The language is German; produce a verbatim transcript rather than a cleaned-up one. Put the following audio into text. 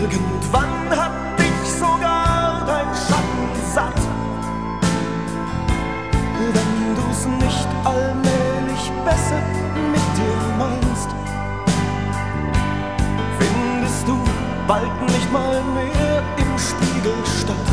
Irgendwann hat dich sogar dein Schatten satt. Wenn du's nicht allmählich besser mit dir meinst, findest du bald nicht mal mehr im Spiegel statt.